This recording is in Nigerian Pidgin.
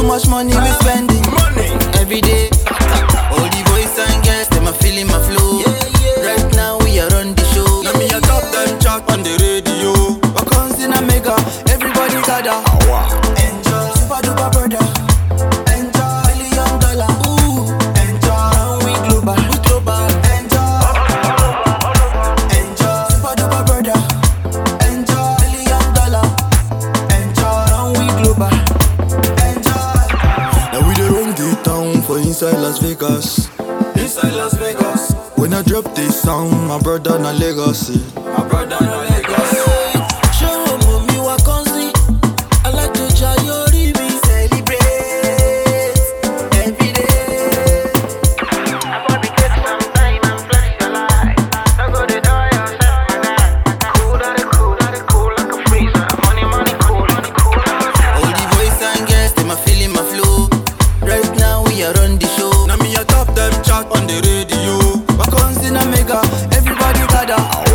Too much money we spending. Every day. All the boys and girls, them are feeling my flow. Right now we are on the show. Now me a top them chat on the radio. Wakons in a mega, everybody gather. Enjoy, super duper brother. Enjoy, $1 million. Ooh, enjoy, now we global. Enjoy, enjoy, super duper brother. Enjoy, $1 million. Enjoy, now we global. Enjoy. Now we dey run the town for inside Las Vegas. Inside Las Vegas. When I drop this sound, my brother na legacy. My brother no Lagos. Show me Wakonzi. I like to try your me celebrate every day. I wanna take some time and flex your life. I go to die outside my life. Cool like a freezer. Money, cool. All the boys and girls, them are feeling my flow. Right now we are on the show. Now me a top them chat on the radio. Wakons in a mega, everybody gather.